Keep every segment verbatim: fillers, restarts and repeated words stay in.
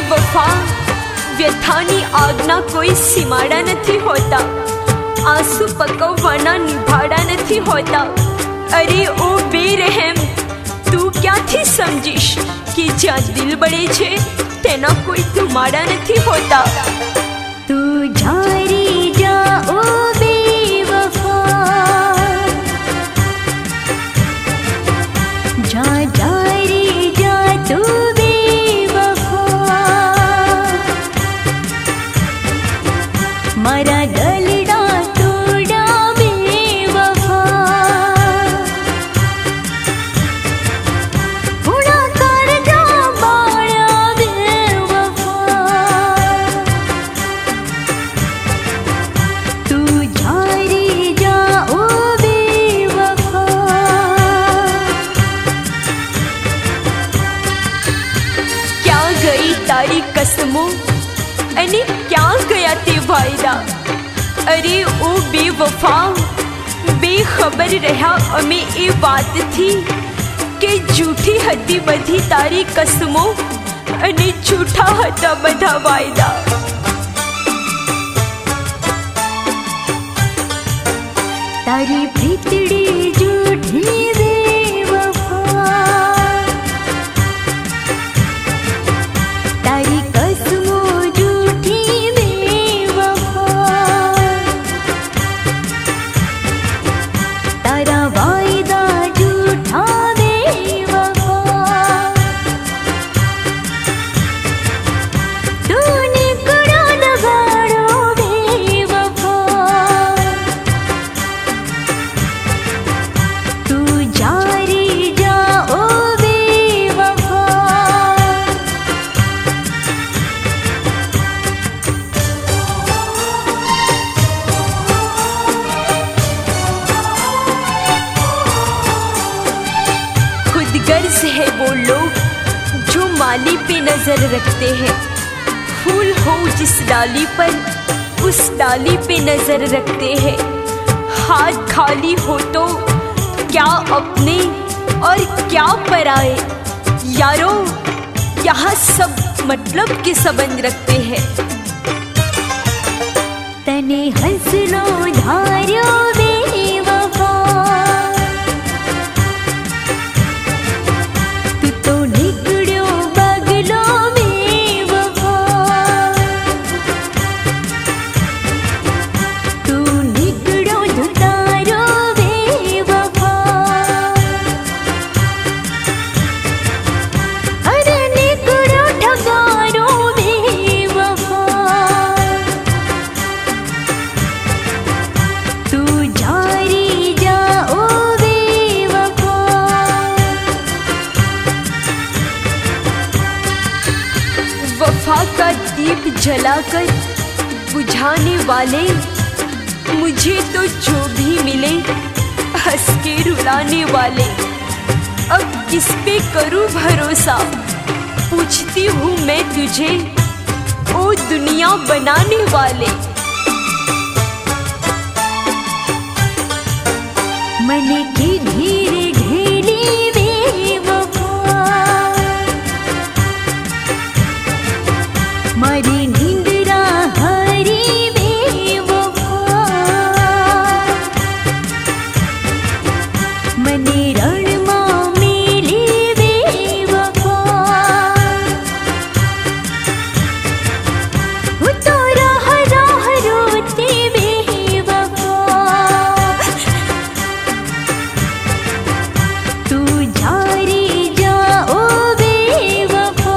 बेवफा व्यथानी आगना कोई सीमाड़ा नहीं होता, आंसू पकवाना निभाड़ा नहीं होता। अरे ओ बेरहम तू क्या थी समझीश कि ज्या दिल बड़े छे तेना कोई तुम्हारा नहीं होता। तू जारी जा ओ बेवफा, जा जारी जा तू बेवफा, मारा गलड़ा तोड़ा बेवफा, पूरा कर जा बाड़ा बेवफा। तू जारी जा ओ बेवफा, क्या गई तारी कसमों अने क्या गया ते वायदा। अरे ओ बेवफा बेखबर रहा हमें ये बात थी कि झूठी हद्दी बधी तारी कसमों अने झूठा हता बधा वायदा। तारी प्रीतड़ी झूठी बेवफा, तारी कसमों झूठी बेवफा, तारा वायदा झूठा बेवफा। तूने कड़ा दगाड़ो बेवफा, तू जारी जा ओ बेवफा। खुदगर्ज है वो लोग जो माली पे नजर रखते हैं, फूल हो जिस डाली पर उस डाली पे नजर रखते हैं। हाथ खाली हो तो क्या अपने और क्या पराए, यारो यहाँ सब मतलब के संबंध रखते हैं। तने हंसलो धार्यो बेवफा, तू तो निकड़्यो बगलो बेवफा, तू निकड़ो धुतारो बेवफा, अरे निकड़ो ठगारो बेवफा। तू जारी जा ओ बेवफा, वफा का दीप जलाकर बुझाने वाले मुझे तो जो भी मिले हंस के रुलाने वाले। अब किस पे करूं भरोसा पूछती हूँ मैं तुझे ओ दुनिया बनाने वाले। मन की धीरे ढेली बेवफा, मारी नींदरा हरी बेवफा, मने रण मां मिली बेवफा। वो तो राह राह रोती बेवफा, तू जारी जा ओ बेवफा।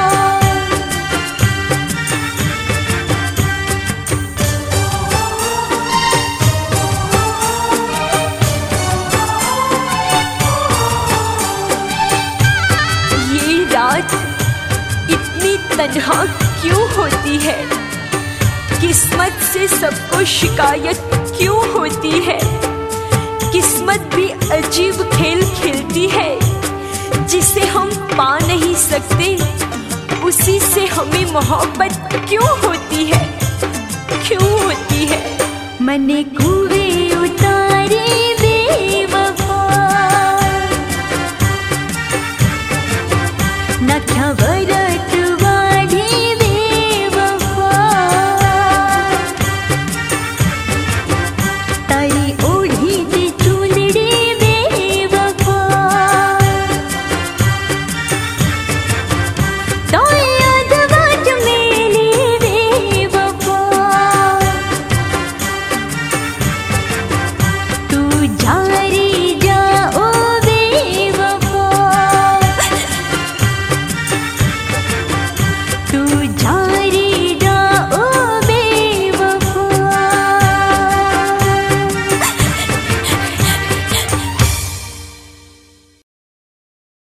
ये रात इतनी तन्हा क्यों होती है, किस्मत से सबको शिकायत क्यों होती है। किस्मत भी अजीब खेल खेलती है, जिसे हम पा नहीं सकते उसी से हमें मोहब्बत क्यों होती है, क्यों होती है। मने को